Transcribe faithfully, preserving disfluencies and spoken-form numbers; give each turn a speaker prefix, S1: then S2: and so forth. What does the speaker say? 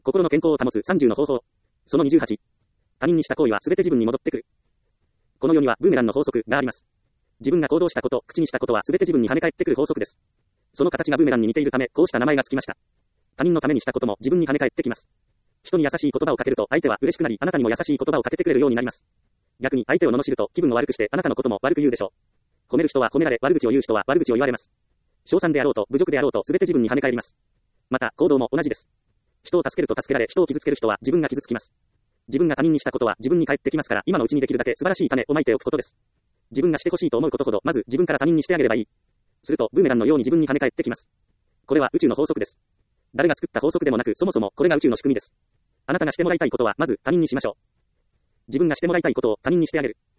S1: 心の健康を保つさんじゅうの方法。そのにじゅうはち。他人にした行為はすべて自分に戻ってくる。この世にはブーメランの法則があります。自分が行動したこと、口にしたことはすべて自分に跳ね返ってくる法則です。その形がブーメランに似ているため、こうした名前がつきました。他人のためにしたことも自分に跳ね返ってきます。人に優しい言葉をかけると相手は嬉しくなり、あなたにも優しい言葉をかけてくれるようになります。逆に相手を罵ると気分を悪くしてあなたのことも悪く言うでしょう。褒める人は褒められ、悪口を言う人は悪口を言われます。称賛であろうと侮辱であろうとすべて自分に跳ね返ります。また、行動も同じです。人を助けると助けられ、人を傷つける人は自分が傷つきます。自分が他人にしたことは自分に返ってきますから、今のうちにできるだけ素晴らしい種をまいておくことです。自分がしてほしいと思うことほど、まず自分から他人にしてあげればいい。すると、ブーメランのように自分に跳ね返ってきます。これは宇宙の法則です。誰が作った法則でもなく、そもそもこれが宇宙の仕組みです。あなたがしてもらいたいことは、まず他人にしましょう。自分がしてもらいたいことを他人にしてあげる。